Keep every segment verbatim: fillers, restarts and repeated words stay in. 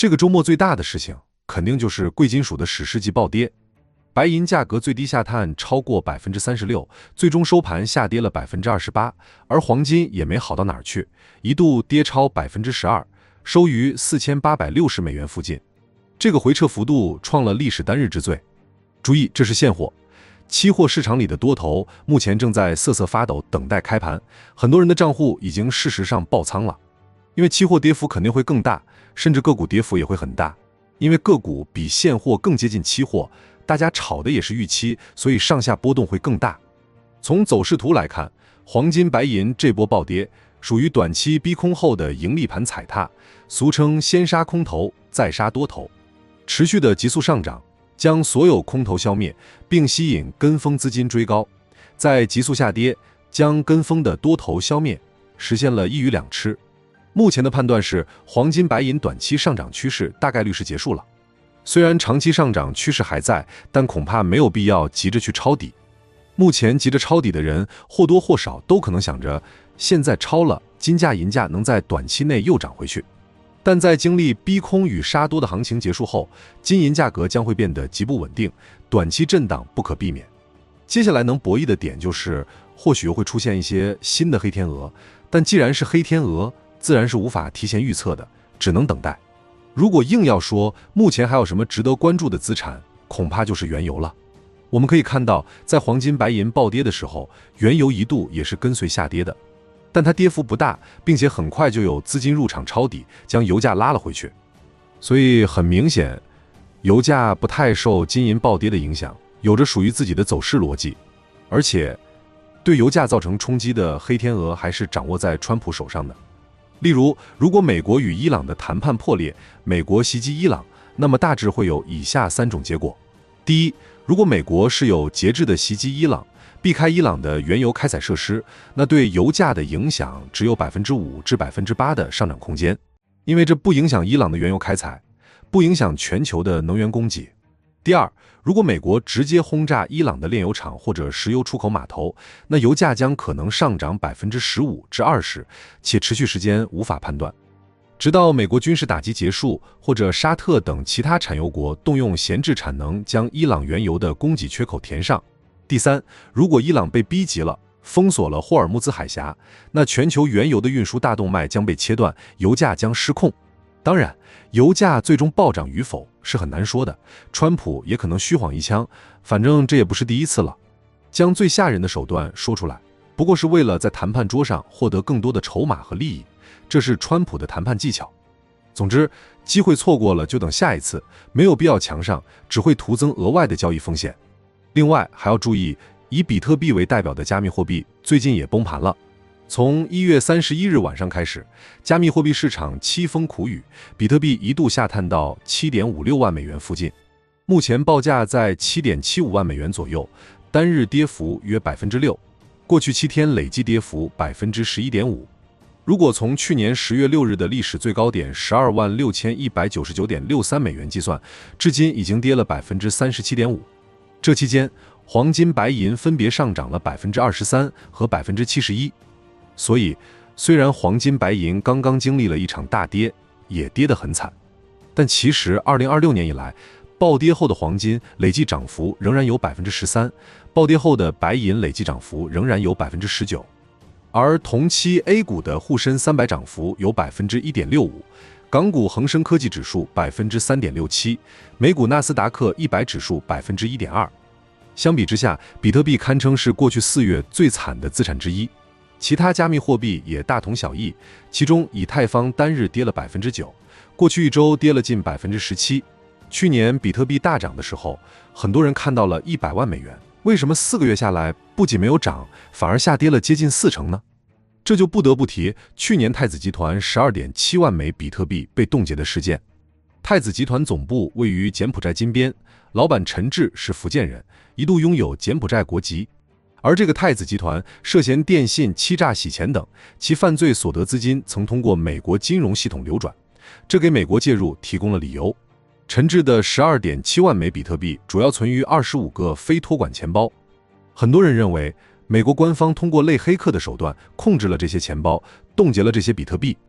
这个周末最大的事情，肯定就是贵金属的史诗级暴跌。白银价格最低下探超过 百分之三十六， 最终收盘下跌了 百分之二十八， 而黄金也没好到哪儿去，一度跌超 百分之十二， 收于四千八百六十美元附近。这个回撤幅度创了历史单日之最。注意，这是现货，期货市场里的多头目前正在瑟瑟发抖，等待开盘。很多人的账户已经事实上爆仓了，因为期货跌幅肯定会更大，甚至个股跌幅也会很大，因为个股比现货更接近期货，大家炒的也是预期，所以上下波动会更大。从走势图来看，黄金、白银这波暴跌属于短期逼空后的盈利盘踩踏，俗称先杀空头再杀多头，持续的急速上涨将所有空头消灭，并吸引跟风资金追高，在急速下跌将跟风的多头消灭，实现了一鱼两吃。目前的判断是，黄金、白银短期上涨趋势大概率是结束了。虽然长期上涨趋势还在，但恐怕没有必要急着去抄底。目前急着抄底的人或多或少都可能想着，现在抄了，金价银价能在短期内又涨回去。但在经历逼空与杀多的行情结束后，金银价格将会变得极不稳定，短期震荡不可避免。接下来能博弈的点就是，或许又会出现一些新的黑天鹅，但既然是黑天鹅，自然是无法提前预测的，只能等待。如果硬要说目前还有什么值得关注的资产，恐怕就是原油了。我们可以看到，在黄金、白银暴跌的时候，原油一度也是跟随下跌的，但它跌幅不大，并且很快就有资金入场抄底，将油价拉了回去。所以很明显，油价不太受金银暴跌的影响，有着属于自己的走势逻辑。而且，对油价造成冲击的黑天鹅还是掌握在川普手上的。例如，如果美国与伊朗的谈判破裂，美国袭击伊朗，那么大致会有以下三种结果。第一，如果美国是有节制的袭击伊朗，避开伊朗的原油开采设施，那对油价的影响只有 百分之五 至 百分之八 的上涨空间，因为这不影响伊朗的原油开采，不影响全球的能源供给。第二，如果美国直接轰炸伊朗的炼油厂或者石油出口码头，那油价将可能上涨 百分之十五 至二十， 且持续时间无法判断，直到美国军事打击结束，或者沙特等其他产油国动用闲置产能将伊朗原油的供给缺口填上。第三，如果伊朗被逼急了，封锁了霍尔木兹海峡，那全球原油的运输大动脉将被切断，油价将失控。当然，油价最终暴涨与否是很难说的，川普也可能虚晃一枪，反正这也不是第一次了。将最吓人的手段说出来，不过是为了在谈判桌上获得更多的筹码和利益，这是川普的谈判技巧。总之，机会错过了就等下一次，没有必要强上，只会徒增额外的交易风险。另外还要注意，以比特币为代表的加密货币最近也崩盘了。从一月三十一日晚上开始，加密货币市场凄风苦雨，比特币一度下探到 七点五六万美元附近，目前报价在 七点七五万美元左右，单日跌幅约 百分之六， 过去七天累计跌幅 百分之十一点五。 如果从去年十月六日的历史最高点 十二万六千一百九十九点六三美元计算，至今已经跌了 百分之三十七点五。 这期间，黄金、白银分别上涨了 百分之二十三 和 百分之七十一。所以，虽然黄金、白银刚刚经历了一场大跌，也跌得很惨，但其实二零二六年以来，暴跌后的黄金累计涨幅仍然有 百分之十三， 暴跌后的白银累计涨幅仍然有 百分之十九， 而同期 A 股的沪深三百涨幅有 百分之一点六五， 港股恒生科技指数 百分之三点六七， 美股纳斯达克一百指数 百分之一点二。 相比之下，比特币堪称是过去四月最惨的资产之一。其他加密货币也大同小异，其中以太坊单日跌了 百分之九， 过去一周跌了近 百分之十七。 去年比特币大涨的时候，很多人看到了一百万美元，为什么四个月下来不仅没有涨，反而下跌了接近四成呢？这就不得不提去年太子集团 十二点七万枚比特币被冻结的事件。太子集团总部位于柬埔寨金边，老板陈志是福建人，一度拥有柬埔寨国籍。而这个太子集团涉嫌电信欺诈、洗钱等，其犯罪所得资金曾通过美国金融系统流转，这给美国介入提供了理由。陈志的 十二点七万枚比特币主要存于二十五个非托管钱包。很多人认为，美国官方通过类黑客的手段控制了这些钱包，冻结了这些比特币，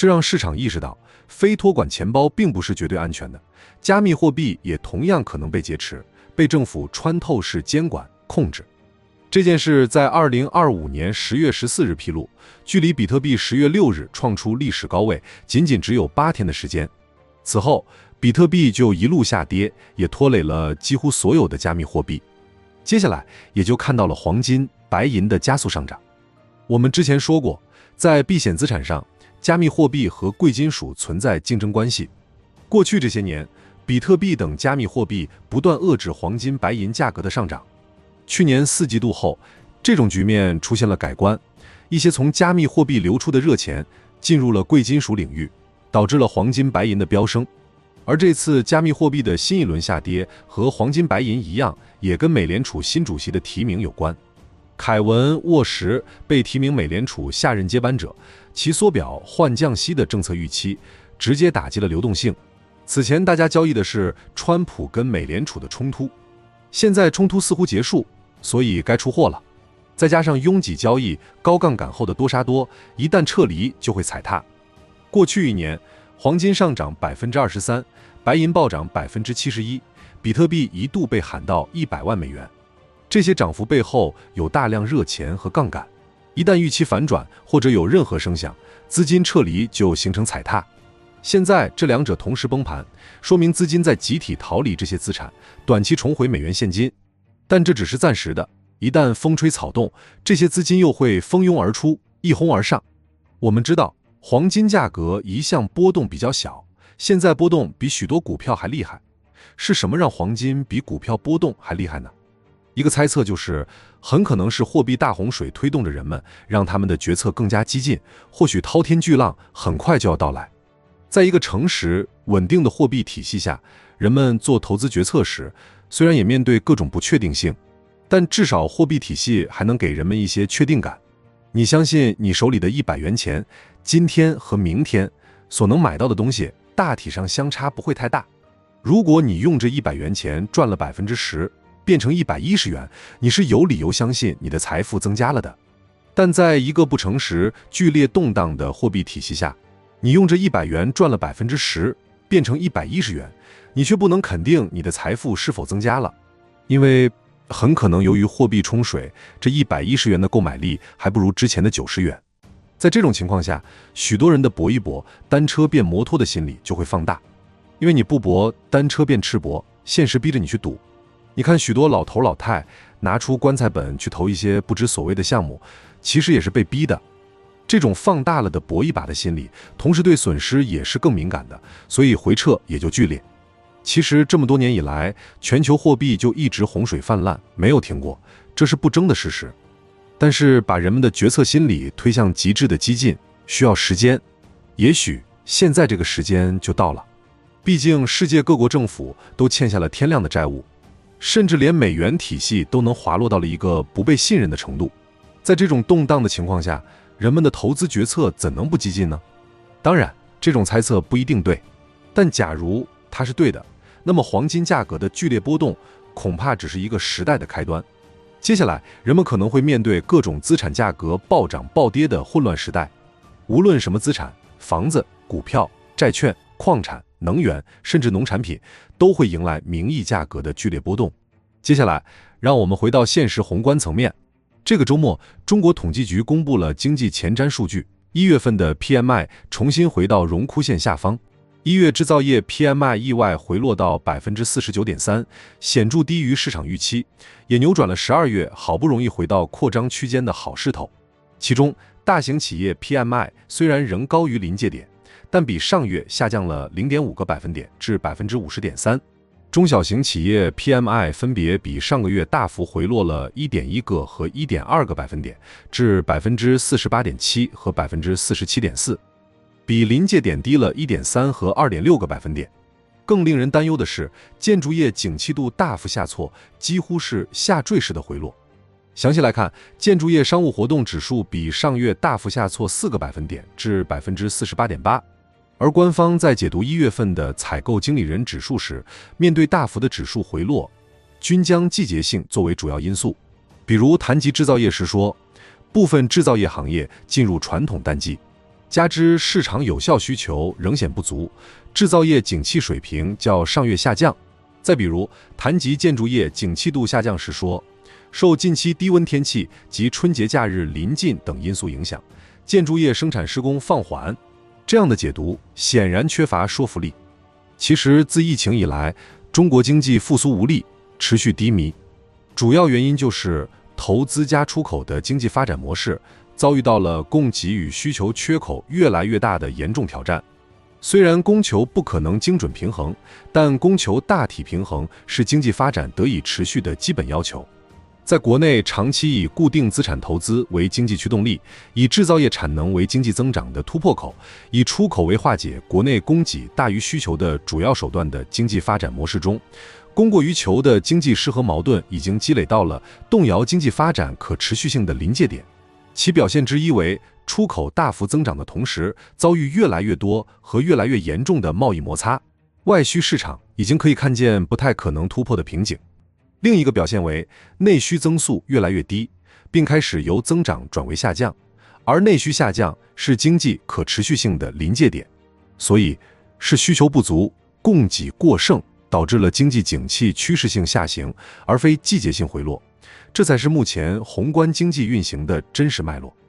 这让市场意识到，非托管钱包并不是绝对安全的，加密货币也同样可能被劫持，被政府穿透式监管控制。这件事在二零二五年十月十四日披露，距离比特币十月六日创出历史高位仅仅只有八天的时间。此后，比特币就一路下跌，也拖累了几乎所有的加密货币。接下来也就看到了黄金、白银的加速上涨。我们之前说过，在避险资产上，加密货币和贵金属存在竞争关系。过去这些年，比特币等加密货币不断遏制黄金、白银价格的上涨。去年四季度后，这种局面出现了改观，一些从加密货币流出的热钱进入了贵金属领域，导致了黄金、白银的飙升。而这次加密货币的新一轮下跌和黄金、白银一样，也跟美联储新主席的提名有关。凯文·沃什被提名美联储下任接班者，其缩表换降息的政策预期，直接打击了流动性。此前大家交易的是川普跟美联储的冲突，现在冲突似乎结束，所以该出货了。再加上拥挤交易、高杠杆后的多杀多，一旦撤离就会踩踏。过去一年，黄金上涨 百分之二十三， 白银暴涨 百分之七十一， 比特币一度被喊到一百万美元。这些涨幅背后有大量热钱和杠杆，一旦预期反转或者有任何声响，资金撤离就形成踩踏。现在这两者同时崩盘，说明资金在集体逃离这些资产，短期重回美元现金。但这只是暂时的，一旦风吹草动，这些资金又会蜂拥而出，一哄而上。我们知道，黄金价格一向波动比较小，现在波动比许多股票还厉害。是什么让黄金比股票波动还厉害呢？一个猜测就是，很可能是货币大洪水推动着人们，让他们的决策更加激进，或许滔天巨浪很快就要到来。在一个诚实、稳定的货币体系下，人们做投资决策时，虽然也面对各种不确定性，但至少货币体系还能给人们一些确定感。你相信你手里的一百元钱，今天和明天所能买到的东西，大体上相差不会太大。如果你用这一百元钱赚了 百分之十，变成一百一十元，你是有理由相信你的财富增加了的。但在一个不诚实、剧烈动荡的货币体系下，你用这一百元赚了 百分之十， 变成一百一十元，你却不能肯定你的财富是否增加了，因为很可能由于货币冲水，这一百一十元的购买力还不如之前的九十元。在这种情况下，许多人的搏一搏，单车变摩托的心理就会放大，因为你不搏，单车变赤膊，现实逼着你去赌。你看许多老头老太拿出棺材本去投一些不知所谓的项目，其实也是被逼的。这种放大了的搏一把的心理，同时对损失也是更敏感的，所以回撤也就剧烈。其实这么多年以来，全球货币就一直洪水泛滥，没有停过，这是不争的事实。但是把人们的决策心理推向极致的激进，需要时间。也许现在这个时间就到了。毕竟世界各国政府都欠下了天量的债务，甚至连美元体系都能滑落到了一个不被信任的程度。在这种动荡的情况下，人们的投资决策怎能不激进呢？当然，这种猜测不一定对，但假如它是对的，那么黄金价格的剧烈波动恐怕只是一个时代的开端。接下来，人们可能会面对各种资产价格暴涨暴跌的混乱时代。无论什么资产，房子、股票、债券、矿产、能源，甚至农产品，都会迎来名义价格的剧烈波动。接下来，让我们回到现实宏观层面。这个周末，中国统计局公布了经济前瞻数据，一月份的 P M I 重新回到荣枯线下方。一月制造业 P M I 意外回落到 百分之四十九点三， 显著低于市场预期，也扭转了十二月好不容易回到扩张区间的好势头。其中，大型企业 P M I 虽然仍高于临界点，但比上月下降了 零点五个百分点至 百分之五十点三。中小型企业 P M I 分别比上个月大幅回落了 一点一个和 一点二个百分点，至 百分之四十八点七 和 百分之四十七点四， 比临界点低了 一点三和 二点六个百分点。更令人担忧的是，建筑业景气度大幅下挫，几乎是下坠式的回落。详细来看，建筑业商务活动指数比上月大幅下挫四个百分点，至 百分之四十八点八。而官方在解读一月份的采购经理人指数时，面对大幅的指数回落，均将季节性作为主要因素。比如谈及制造业时说，部分制造业行业进入传统淡季， 加之市场有效需求仍显不足，制造业景气水平较上月下降。再比如，谈及建筑业景气度下降时说，受近期低温天气及春节假日临近等因素影响，建筑业生产施工放缓。这样的解读显然缺乏说服力。其实自疫情以来，中国经济复苏无力，持续低迷，主要原因就是投资加出口的经济发展模式遭遇到了供给与需求缺口越来越大的严重挑战。虽然供求不可能精准平衡，但供求大体平衡是经济发展得以持续的基本要求。在国内长期以固定资产投资为经济驱动力，以制造业产能为经济增长的突破口，以出口为化解国内供给大于需求的主要手段的经济发展模式中，供过于求的经济失衡矛盾已经积累到了动摇经济发展可持续性的临界点。其表现之一为出口大幅增长的同时，遭遇越来越多和越来越严重的贸易摩擦，外需市场已经可以看见不太可能突破的瓶颈。另一个表现为内需增速越来越低，并开始由增长转为下降，而内需下降是经济可持续性的临界点，所以是需求不足、供给过剩导致了经济景气趋势性下行，而非季节性回落，这才是目前宏观经济运行的真实脉络。